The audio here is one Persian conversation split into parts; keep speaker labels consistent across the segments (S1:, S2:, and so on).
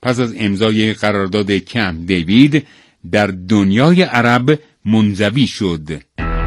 S1: پس از امضای قرارداد کمپ دیوید در دنیای عرب منزوی شد.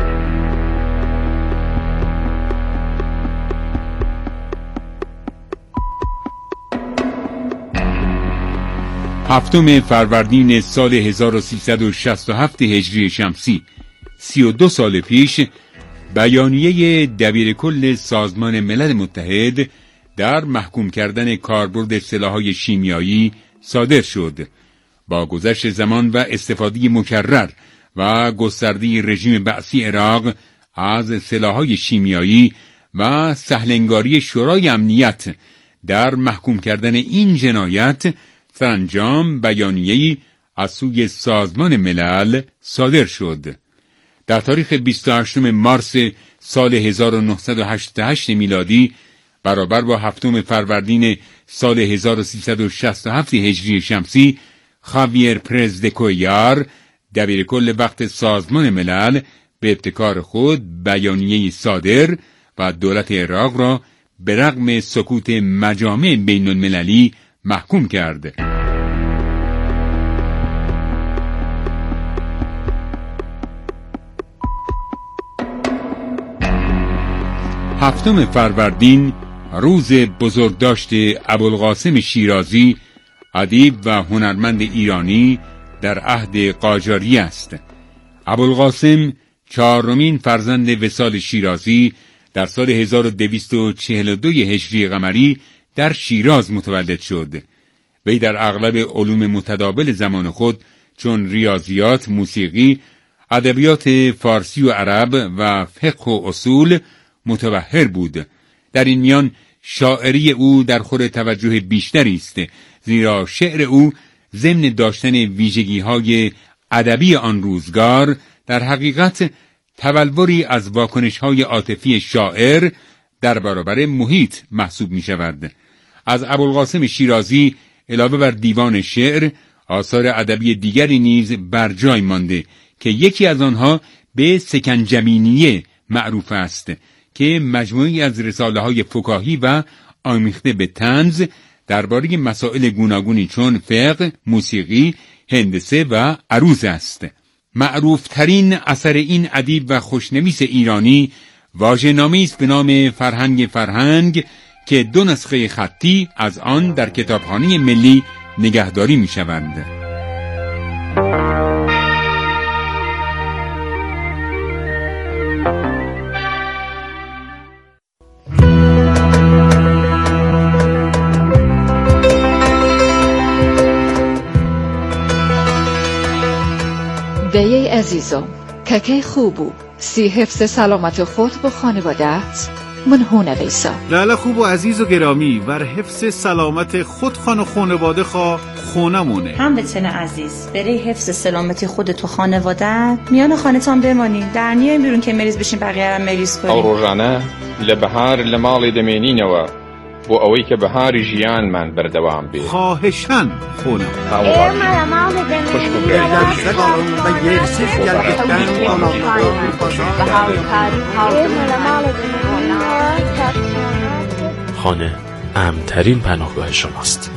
S1: هفتم فروردین سال 1367 هجری شمسی، 32 سال پیش، بیانیه دبیرکل سازمان ملل متحد در محکوم کردن کاربرد سلاح‌های شیمیایی صادر شد. با گذشت زمان و استفاده مکرر و گسترده رژیم بعثی عراق از سلاح‌های شیمیایی و سهلنگاری شورای امنیت در محکوم کردن این جنایت، سرانجام بیانیه‌ای از سوی سازمان ملل صادر شد. در تاریخ 28 مارس سال 1988 میلادی برابر با 7 فروردین سال 1367 هجری شمسی، خاویر پرز د کویار، دبیرکل وقت سازمان ملل، به ابتکار خود بیانیه‌ای صادر و دولت عراق را به رغم سکوت مجامع بین المللی محکوم کرد. هفتم فروردین روز بزرگداشت ابوالقاسم شیرازی، ادیب و هنرمند ایرانی در عهد قاجاری است. ابوالقاسم چهارمین فرزند وصال شیرازی در سال 1242 هجری قمری در شیراز متولد شد. وی در اغلب علوم متداول زمان خود چون ریاضیات، موسیقی، ادبیات فارسی و عرب و فقه و اصول متبحر بود. در این میان شاعری او در خور توجه بیشتری است، زیرا شعر او ضمن داشتن ویژگی‌های ادبی آن روزگار در حقیقت تبلوری از واکنش‌های عاطفی شاعر در برابر محیط محسوب می‌شود. از ابوالقاسم شیرازی علاوه بر دیوان شعر، آثار ادبی دیگری نیز بر جای مانده که یکی از آنها به سکنجبینیه معروف است که مجموعی از رساله‌های فکاهی و آمیخته به طنز درباره مسائل گوناگونی چون فقه، موسیقی، هندسه و عروض است. معروفترین اثر این ادیب و خوشنویس ایرانی واژه‌نامه‌ای است به نام فرهنگ که 2 نسخه خطی از آن در کتابخانه ملی نگهداری می‌شوند.
S2: دی عزیزم که خوبو سی حفظ سلامت خود و خانوادت من هونه بیسا
S3: لاله خوب و عزیز و گرامی ور حفظ سلامت خود خان و خانواده خونمونه.
S4: هم بتن عزیز برای حفظ سلامتی خودت و خانوادت میان خانتان بمانی، در نیایم بیرون که مریض بشین بقیه هم مریض کنیم.
S5: او روزانه لبهار لمال دمینینەوە بۆ ئەوەی کە بەهاری ژیانمان بەردەوام بێت.
S3: خواهشاً خونم.
S6: خانه امن‌ترین پناهگاه شماست.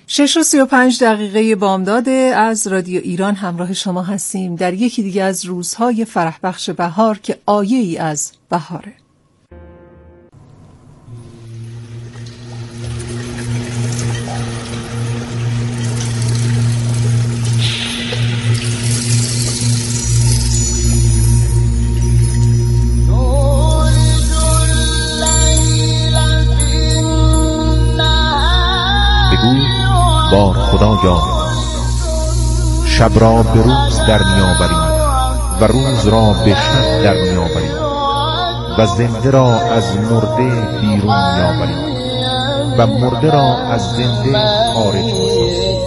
S7: 6:35 بامداد از رادیو ایران همراه شما هستیم در یکی دیگه از روزهای فرح بخش بهار که آیه ای از بهاره.
S8: با خدایا شب را به روز در می‌آوریم و روز را به شب در می‌آوریم و زنده را از مرده بیرون می‌آوریم و مرده را از زنده خارج می‌سازیم.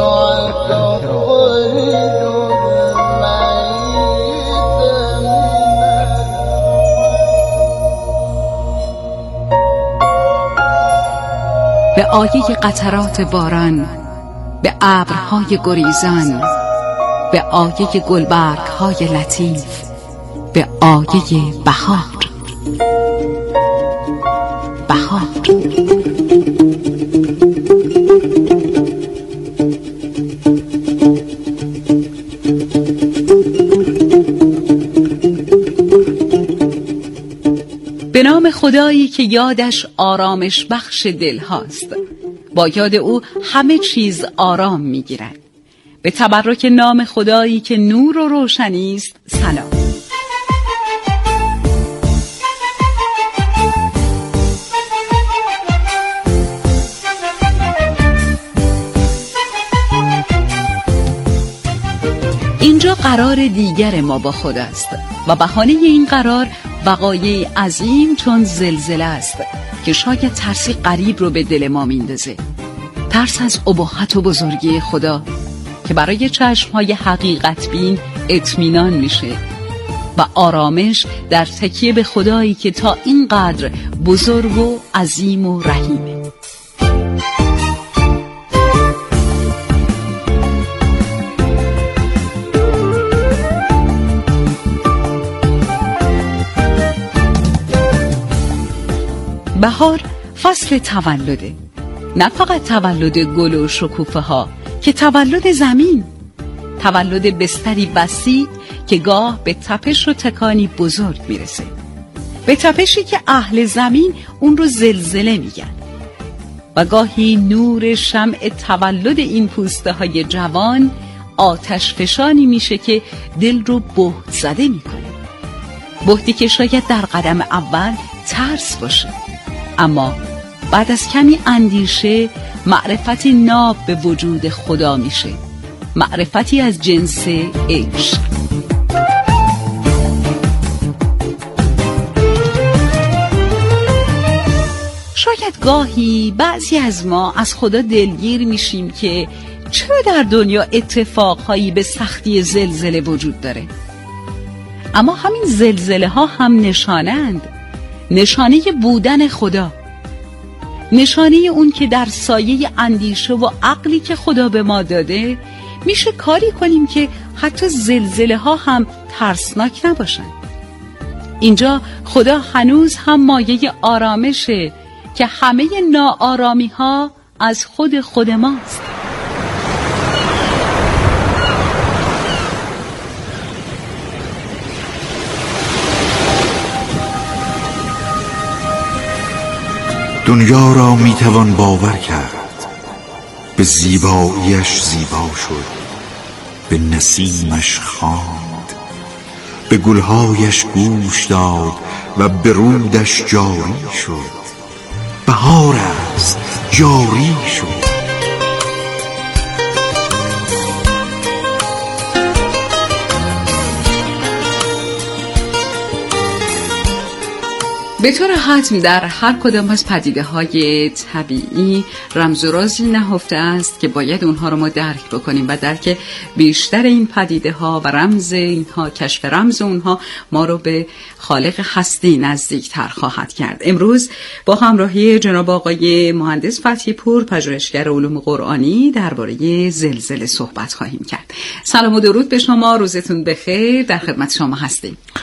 S9: به آیه قطرات باران، به ابرهای گریزان، به آیه گلبرگ‌های لطیف، به آیه بهار. بهار به نام خدایی که یادش آرامش بخش دل هاست. با یاد او همه چیز آرام می گیرد. به تبرک نام خدایی که نور و روشنی است سلام. اینجا قرار دیگر ما با خداست و بهانه این قرار وقایع عظیم چون زلزله است که شاید ترسی غریب رو به دل ما میندازه. ترس از اباحت و بزرگی خدا که برای چشم‌های حقیقت بین اطمینان میشه و آرامش در تکیه به خدایی که تا اینقدر بزرگ و عظیم و رحیمه. بهار فصل تولده، نه فقط تولد گل و شکوفه ها که تولد زمین، تولد بستری وسیع که گاه به تپش و تکانی بزرگ میرسه، به تپشی که اهل زمین اون رو زلزله میگن و گاهی نور شمع تولد این پوسته های جوان آتش فشانی میشه که دل رو بهت زده میکنه. بهتی که شاید در قدم اول ترس باشه، اما بعد از کمی اندیشه معرفتی ناب به وجود خدا میشه، معرفتی از جنس عشق. شاید گاهی بعضی از ما از خدا دلگیر میشیم که چرا در دنیا اتفاقهایی به سختی زلزله وجود داره، اما همین زلزله ها هم نشانند، نشانه بودن خدا، نشانه اون که در سایه اندیشه و عقلی که خدا به ما داده میشه کاری کنیم که حتی زلزله ها هم ترسناک نباشن. اینجا خدا هنوز هم مایه آرامشه که همه ناآرامی ها از خود ماست.
S10: دنیا را میتوان باور کرد، به زیباییش زیبا شد، به نسیمش خواند، به گلهایش گوش داد و به رودش جاری شد. بهار است، جاری شد.
S9: به طور حتم در هر کدام از پدیده‌های طبیعی رمز و رازی نهفته است که باید اونها رو ما درک بکنیم و درک بیشتر این پدیده‌ها و رمز اینها، کشف رمز اونها ما رو به خالق هستی نزدیکتر خواهد کرد. امروز با همراهی جناب آقای مهندس فتحی پور، پژوهشگر علوم قرآنی، درباره زلزله صحبت خواهیم کرد. سلام و درود به شما، روزتون بخیر، در خدمت شما هستیم.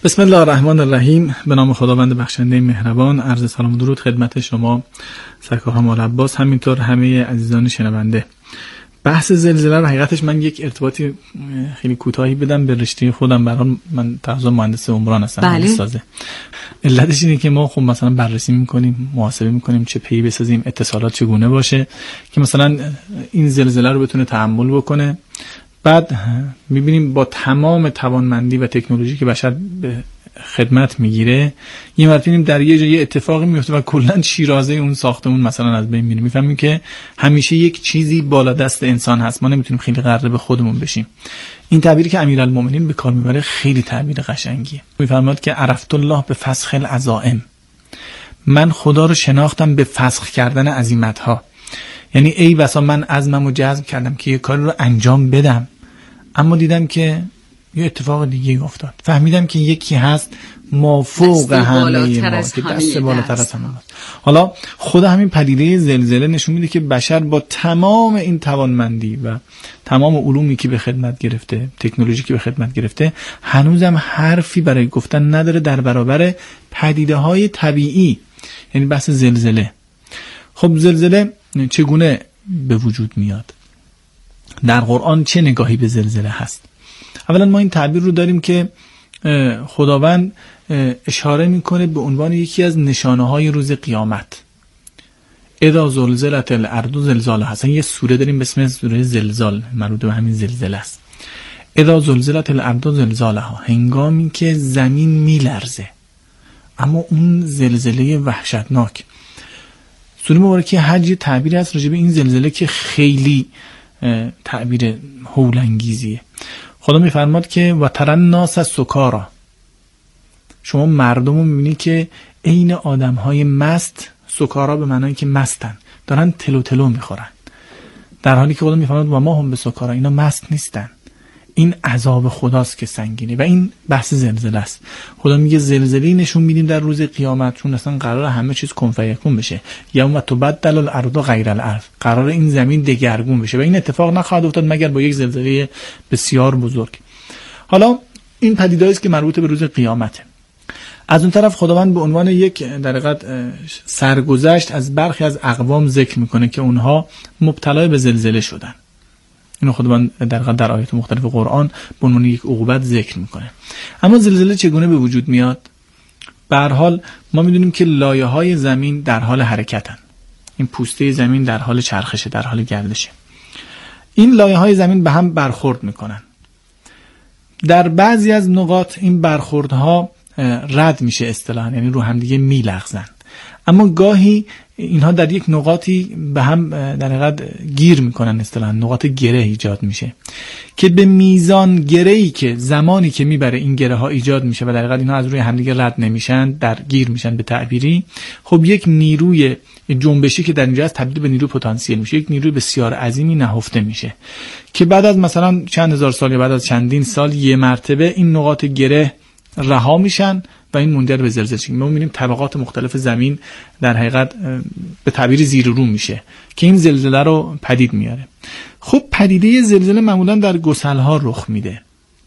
S11: بسم الله الرحمن الرحیم. به نام خداوند بخشنده مهربان. عرض سلام و درود خدمت شما سرکار مال عباس، همینطور همه عزیزان شنونده. بحث زلزله رو حقیقتش من یک ارتباطی خیلی کوتاهی بدم به رشته خودم. برام من تقریبا مهندس عمران هستم.
S9: بله.
S11: علتش اینه که ما خب مثلا بررسی میکنیم، محاسبه میکنیم چه پیی بسازیم، اتصالات چگونه باشه که مثلا این زلزله رو بتونه تحمل بکنه. بعد میبینیم با تمام توانمندی و تکنولوژی که بشر به خدمت میگیره، یه مرتبه میبینیم در یه جای اتفاقی میفته و کلا شیرازه اون ساختمون مثلا از بین میره. میفهمیم که همیشه یک چیزی بالا دست انسان هست، ما نمیتونیم خیلی غره به خودمون بشیم. این تعبیری که امیرالمومنین به کار میبره خیلی تعبیر قشنگیه. میفرماد که عرفت الله به فسخ العزائم، من خدا رو شناختم به فسخ کردن عزیمت‌ها. یعنی ای بسا من عزممو جزم کردم که یه کاری رو انجام بدم، اما دیدم که یه اتفاق دیگه افتاد. فهمیدم که یکی هست مافوق همه ما، که دست بالاتر از همه هست. حالا خود همین پدیده زلزله نشون میده که بشر با تمام این توانمندی و تمام علومی که به خدمت گرفته، تکنولوژی که به خدمت گرفته، هنوزم حرفی برای گفتن نداره در برابر پدیده های طبیعی، یعنی بحث زلزله. خب زلزله چگونه به وجود میاد؟ در قرآن چه نگاهی به زلزله هست؟ اولا ما این تعبیر رو داریم که خداوند اشاره میکنه به عنوان یکی از نشانه های روز قیامت. اذا زلزلت الارض زلزالها. اصلا یه سوره داریم به اسم سوره زلزال، مربوط به همین زلزله است. اذا زلزلت الارض زلزالها، هنگامی که زمین میلرزه، اما اون زلزله وحشتناک. سوره مبارکه حج تعبیری هست راجع به این زلزله که خیلی تعبیر هول انگیزیه. خدا میفرماد که و ترى الناس سکارا، شما مردم رو میبینی که عین آدم‌های مست، سکارا به معنایی که مستن، دارن تلو تلو میخورن، در حالی که خدا میفرماد و ما هم به سکارا، اینا مست نیستن. این عذاب خداست که سنگینه و این بحث زلزله است. خدا میگه زلزله‌ای نشون میدیم در روز قیامت، چون اصلا قرار همه چیز کن فیکون بشه. یوم تبدل الارض غیر الارض، قرار این زمین دگرگون بشه و این اتفاق نخواهد افتاد مگر با یک زلزله بسیار بزرگ. حالا این پدیده‌ای است که مربوط به روز قیامته. از اون طرف خداوند به عنوان یک در حقیقت سرگذشت از برخی از اقوام ذکر میکنه که اونها مبتلا به زلزله شدن. اینو خداوند در آیات مختلف قرآن به عنوان یک عقوبت ذکر میکنه. اما زلزله چگونه به وجود میاد؟ به هر حال ما میدونیم که لایه‌های زمین در حال حرکتن. این پوسته زمین در حال چرخشه، در حال گردشه. این لایه‌های زمین به هم برخورد میکنن. در بعضی از نقاط این برخوردها رد میشه اصطلاحاً، یعنی رو هم دیگه میلغزن. اما گاهی اینها در یک نقاطی به هم در حقیقت گیر میکنن، اصطلاحاً نقاط گره ایجاد میشه که به میزان گره‌ای که زمانی که میبره این گره ها ایجاد میشه و در حقیقت اینها از روی همدیگه رد نمیشن، در گیر میشن به تعبیری، خب یک نیروی جنبشی که در اینجا هست تبدیل به نیروی پتانسیل میشه، یک نیروی بسیار عظیمی نهفته میشه که بعد از مثلا چند هزار سال یا بعد از چندین سال یه مرتبه این نقاط گره رها میشن و این منجر به زلزله میشه. ما می‌بینیم طبقات مختلف زمین در حقیقت به تعبیر زیر رو میشه که این زلزله رو پدید میاره. خب پدیده زلزله معمولا در گسل‌ها رخ میده.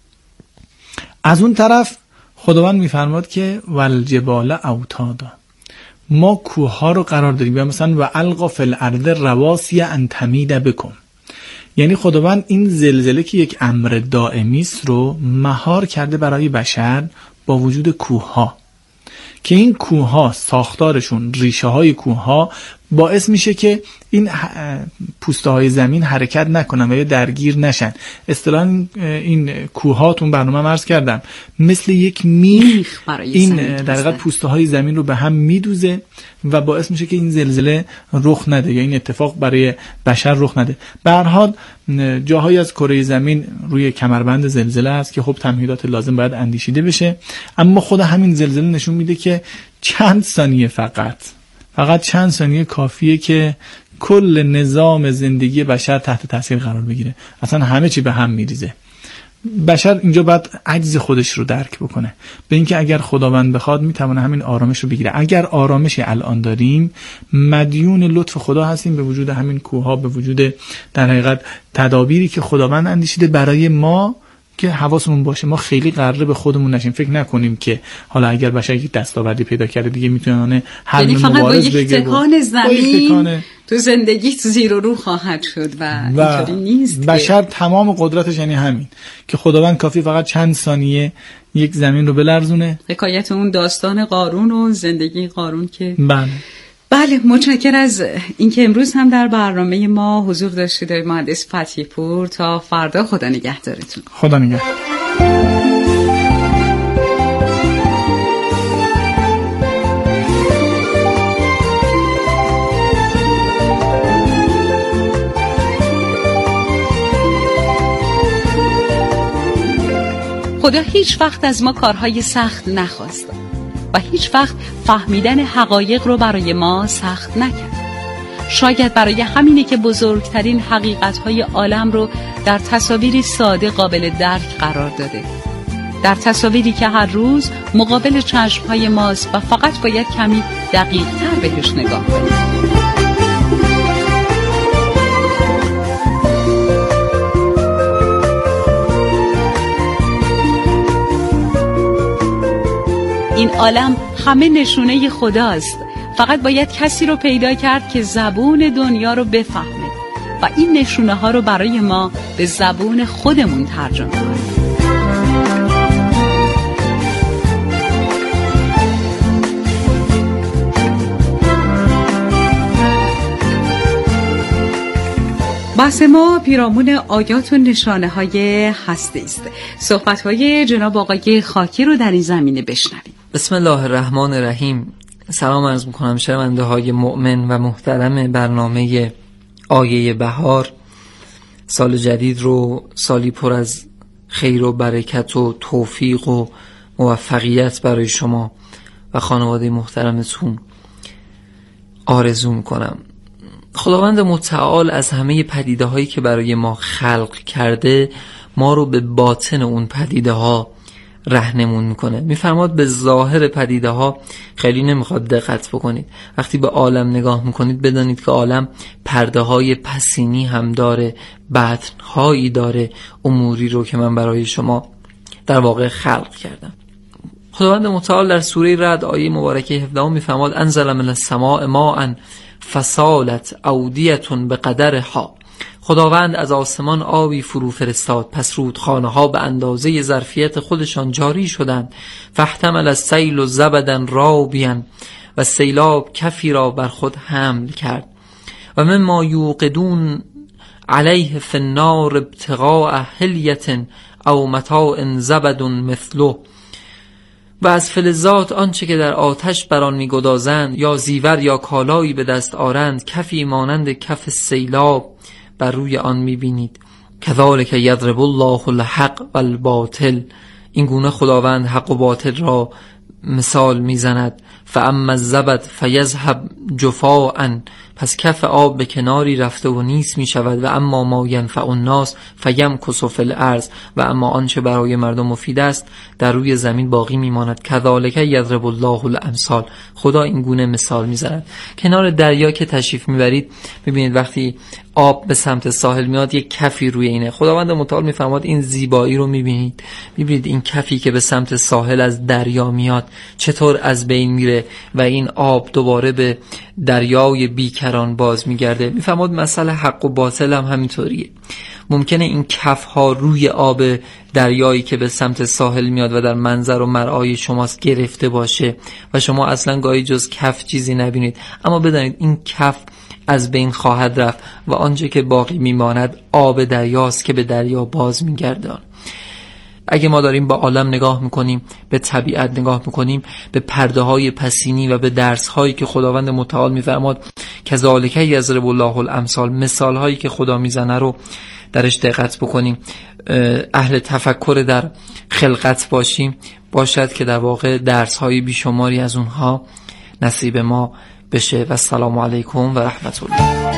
S11: از اون طرف خداوند میفرماد که والجبال اوتادا، ما کوه‌ها رو قرار دادیم، یا مثلا و القا فی الارض رواسی ان تمید بکم، یعنی خداوند این زلزله که یک امر دائمی است رو مهار کرده برای بشر با وجود کوه‌ها، که این کوه‌ها ساختارشون، ریشه های کوه‌ها باعث میشه که این پوسته های زمین حرکت نکنن و یا درگیر نشن. اصطلاحاً این کوه‌ها تون برنامه عرض کردم مثل یک میخ این در حقیقت پوسته های زمین رو به هم میدوزه و باعث میشه که این زلزله رخ نده یا این اتفاق برای بشر رخ نده. به هر حال جاهایی از کره زمین روی کمربند زلزله است که خب تمهیدات لازم باید اندیشیده بشه، اما خود همین زلزله نشون میده که چند ثانیه فقط چند ثانیه کافیه که کل نظام زندگی بشر تحت تاثیر قرار بگیره، اصلا همه چی به هم میریزه. بشر اینجا باید عجز خودش رو درک بکنه به اینکه اگر خداوند بخواد میتونه همین آرامش رو بگیره. اگر آرامشی الان داریم مدیون لطف خدا هستیم به وجود همین کوه‌ها، به وجود در حقیقت تدابیری که خداوند اندیشیده برای ما که حواسمون باشه ما خیلی قراره به خودمون نشیم، فکر نکنیم که حالا اگر بشر یک دستاوردی پیدا کرده دیگه میتونه حل مبارز بگه.
S9: تکان زمین تو زندگی تو زیر و رو خواهد شد و اینطوری نیست.
S11: بشر تمام قدرتش یعنی همین که خداوند کافی فقط چند ثانیه یک زمین رو بلرزونه.
S9: حکایت اون داستان قارون و زندگی قارون که
S11: بله
S9: متشکر از اینکه امروز هم در برنامه ما حضور داشتید مهندس فتحی پور. تا فردا خدا نگهدارتون.
S11: خدا نگهدار.
S9: خدا هیچ وقت از ما کارهای سخت نخواست و هیچ وقت فهمیدن حقایق رو برای ما سخت نکرد. شاید برای همینه که بزرگترین حقیقت‌های عالم رو در تصاویری ساده قابل درک قرار داده، در تصاویری که هر روز مقابل چشم‌های ماست و فقط باید کمی دقیق‌تر بهش نگاه کنیم. این عالم همه نشونه خداست، فقط باید کسی رو پیدا کرد که زبون دنیا رو بفهمه و این نشونه ها رو برای ما به زبون خودمون ترجمه کنه. بحث ما پیرامون آیات و نشانه های هستی است. صحبت های جناب آقای خاکی رو در این زمینه بشنویم.
S12: بسم الله الرحمن الرحیم. سلام عرض میکنم شنونده های مؤمن و محترم برنامه آیه بهار. سال جدید رو سالی پر از خیر و برکت و توفیق و موفقیت برای شما و خانواده محترمتون آرزو میکنم. خداوند متعال از همه پدیده هایی که برای ما خلق کرده ما رو به باطن اون پدیده ها راهنمون میکنه. میفرماد به ظاهر پدیده ها خیلی نمیخواد دقت بکنید. وقتی به عالم نگاه میکنید بدانید که عالم پرده های پسینی هم داره، بطن هایی داره، اموری رو که من برای شما در واقع خلق کردم. خداوند متعال در سوره رعد آیه مبارکه 17 میفرماد انزل من السماء ماء فسالت اودیة بقدرها. خداوند از آسمان آبی فرو فرستاد، پس رودخانه ها به اندازه ظرفیت خودشان جاری شدند. فاحتمل السیل زبدا رابیا، و سیلاب کفی را بر خود حمل کرد. و مما یوقدون علیه فی النار ابتغاء حلیة او متاع زبد مثله. و از فلزات آنچه که در آتش بران می‌گدازند یا زیور یا کالایی به دست آرند کفی مانند کف سیلاب بر روی آن می‌بینید. کذالک یضرب الله الحق والباطل. این گونه خداوند حق و باطل را مثال میزند. فاما الزبد فیذهب جفاء. پس کف آب به کناری رفته و نیست می شود. و اما ما ینفع الناس فیمکث فی الارض. و اما آنچه برای مردم مفید است در روی زمین باقی می ماند. کذالک یضرب الله الامثال. خدا این گونه مثال می زند. کنار دریا که تشریف می برید ببینید وقتی آب به سمت ساحل میاد یک کفی روی اینه. خداوند متعال می فرماد این زیبایی رو می بینید. ببینید این کفی که به سمت ساحل از دریا میاد چطور از بین میره و این آب دوباره به دریای بیکران باز میگرده. میفهمید مسئله حق و باطل هم همینطوریه. ممکنه این کف ها روی آب دریایی که به سمت ساحل میاد و در منظر و مرعای شماست گرفته باشه و شما اصلا گاهی جز کف چیزی نبینید، اما بدانید این کف از بین خواهد رفت و آنچه که باقی میماند آب دریاست که به دریا باز میگردان. اگه ما داریم با عالم نگاه میکنیم، به طبیعت نگاه میکنیم، به پرده های پسینی و به درس هایی که خداوند متعال میفرماد کذالک یضرب الله الامثال، مثال هایی که خدا میزنه رو درش دقت بکنیم، اهل تفکر در خلقت باشیم، باشد که در واقع درس های بیشماری از اونها نصیب ما بشه. و السلام علیکم و رحمت الله.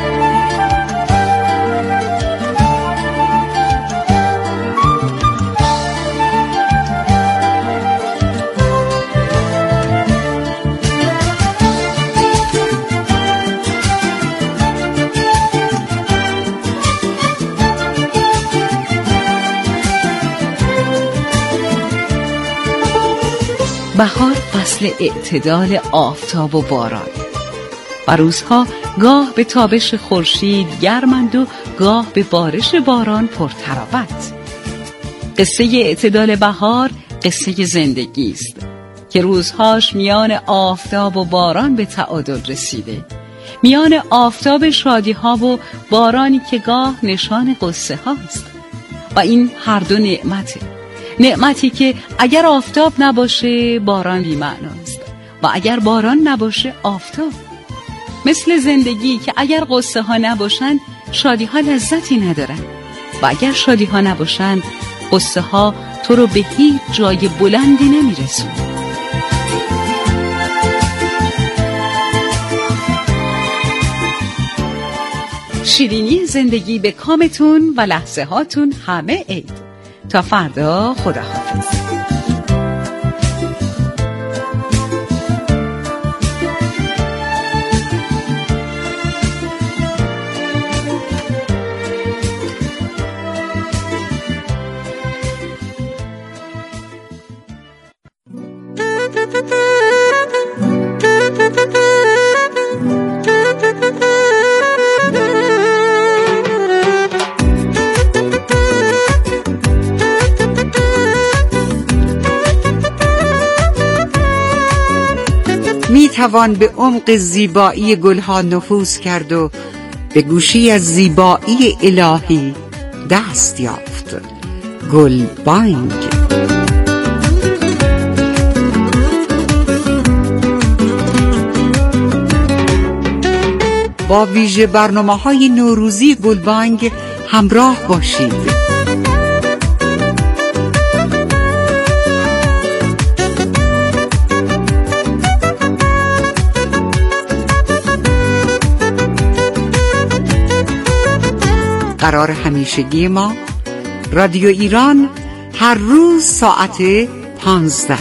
S9: بهار فصل اعتدال آفتاب و باران و روزها گاه به تابش خورشید گرمند و گاه به بارش باران پرتراوت. قصه اعتدال بهار قصه زندگی است که روزهاش میان آفتاب و باران به تعادل رسیده، میان آفتاب شادی ها و بارانی که گاه نشان قصه هاست. و این هر دو نعمته، نعمتی که اگر آفتاب نباشه باران بی‌معناست و اگر باران نباشه آفتاب. مثل زندگی که اگر قصه ها نباشن شادی ها لذتی ندارن و اگر شادی ها نباشن قصه ها تو رو به هیچ جای بلندی نمیرسون. شیرینی زندگی به کامتون و لحظه هاتون همه عید. تا فردا، خداحافظ.
S13: می توان به عمق زیبایی گلها نفوذ کرد و به گوشی از زیبایی الهی دست یافت. گلبانگ. با ویژه برنامه‌های نوروزی گلبانگ همراه باشید. قرار همیشگی ما رادیو ایران هر روز ساعت 15.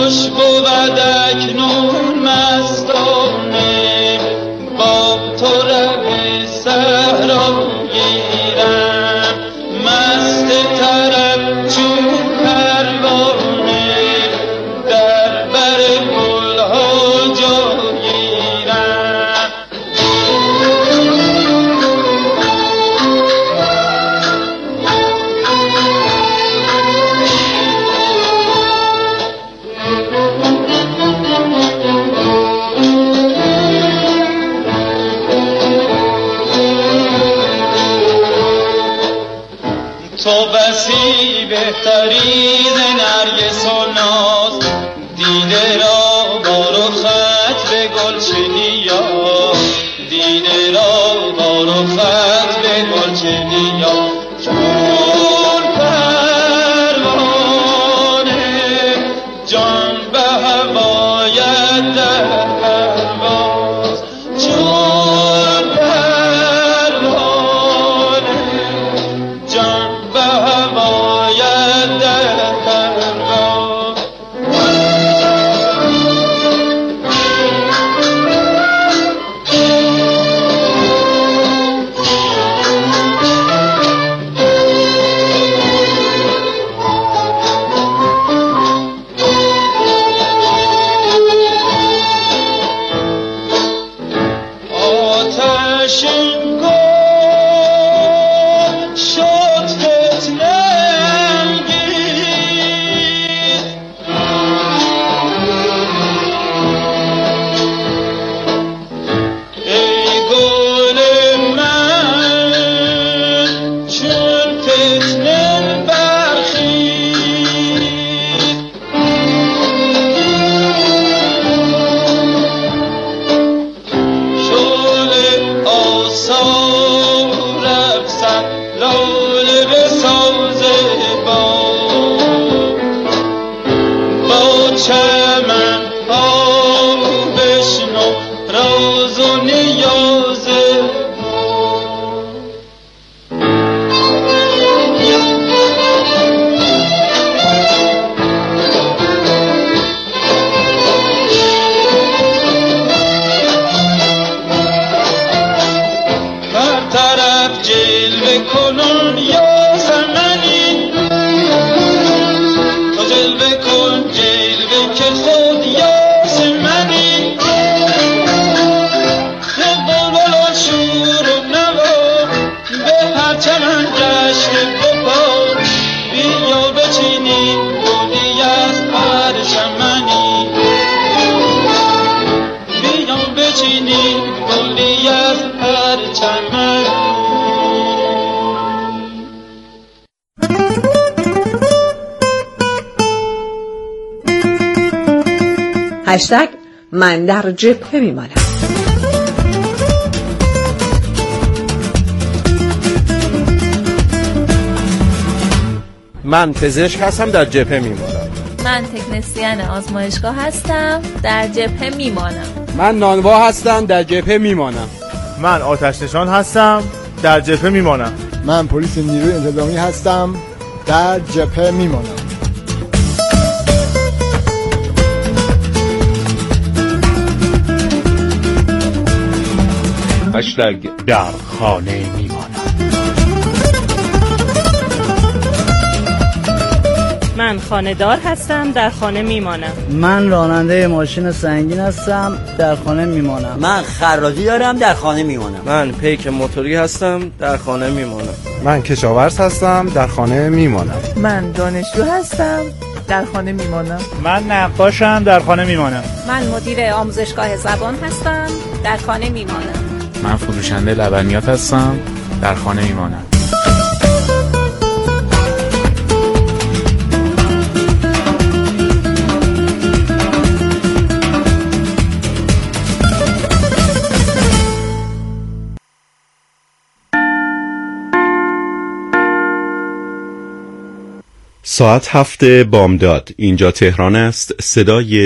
S14: خوش بود اکنون مستانه با تو ره صحرا گیرم مست طرب چون پروانه در بر گلها جا گیرم تو بسی بهتری ز نرگس و ناز دیده را با رخت به گلچنیا دیده را با رخت به گلچنیا چون پروانه جان به هوایت در پرواز چون پروانه جان به هوایت در پرواز آتش گل شد فتنه انگیز ای گل من چون فتنه برخیز شعله آثار افسر لاله بساز با چمن ها بشنو راز و نیاز هر طرف جلوه کنون یا زمانی تو جلوه کن جلوه که خود یا زمانی بلبلان شور و نوا به هر چمن جشن بپا بیا بچینی گلی از هر چمنی بیا بچینی گلی از هر چمنی
S15: هشتگ من در جبهه میمانم.
S16: من پزشک هستم در جبهه میمانم.
S17: من تکنسین آزمایشگاه هستم در جبهه میمانم.
S16: من نانوا هستم در جبهه میمانم.
S18: من آتش نشان هستم در جبهه میمانم.
S19: من پلیس نیروی انتظامی هستم در جبهه میمانم.
S8: هشتگ در خانه میمانم.
S20: من خانه‌دار هستم در خانه میمانم.
S21: من راننده ماشین سنگین هستم در خانه میمانم.
S22: من خراجی دارم در خانه میمانم.
S16: من پیک موتوری هستم در خانه میمانم.
S23: من کشاورز هستم در خانه میمانم.
S24: من دانشجو هستم در خانه میمانم.
S18: من نقاشم در خانه میمانم.
S17: من مدیر آموزشگاه زبان هستم در خانه میمانم.
S6: من فروشنده لبنیات هستم در خانه میمانم.
S25: ساعت 7 بامداد. اینجا تهران است. صدای